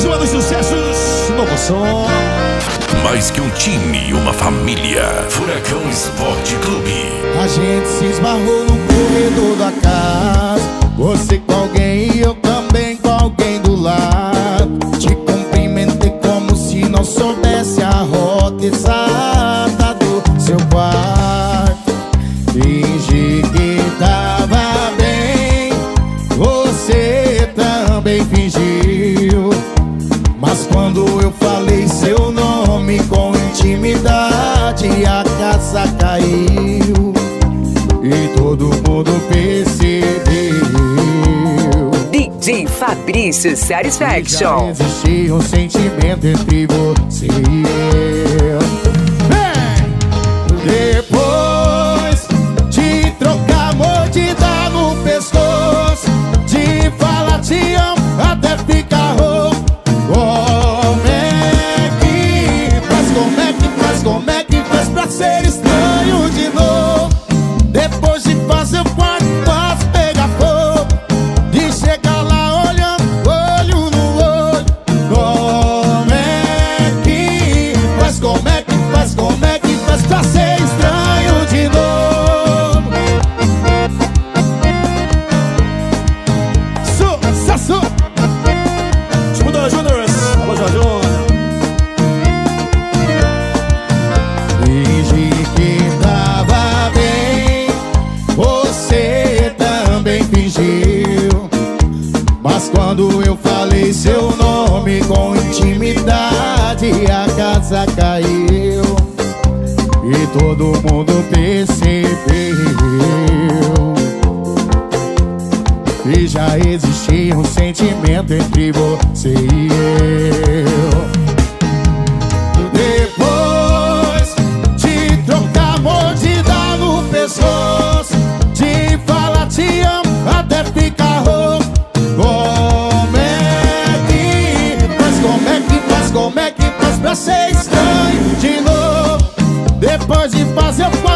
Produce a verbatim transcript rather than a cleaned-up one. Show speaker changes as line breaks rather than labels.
cima dos sucessos, novo som.
Mais que um time, uma família. Furacão Esporte Clube.
A gente se esbarrou no corredor da casa, você com alguém e eu também com alguém do lado. Te cumprimentei como se não soubesse a rota exata do seu quarto. Fingi que tava bem, você também fingiu. Mas quando eu falei seu nome com intimidade, a casa caiu e todo mundo percebeu.
D J Fabrício Satisfaction.
Já existia um sentimento entre você e eu. Depois de trocar mordida no pescoço, de falar te amo até ficar rouco. Como é que faz, como é que faz, como é que faz pra ser estranho de novo? Depois de fazer o quarto passo pegar fogo, de chegar lá olhando olho no olho. Como é que faz, como é que faz, como é que faz pra ser estranho de novo? Sucesso!
Escuta, Júnior. Alô, Jorjão.
Fingi que tava bem, você também fingiu. Mas quando eu falei seu nome com intimidade, a casa caiu e todo mundo percebeu. E já existia um sentimento entre você e eu. Depois de trocar mordida no pescoço, de falar te amo até ficar rouco. Como é que faz, como é que faz, como é que faz pra ser estranho de novo? Depois de fazer o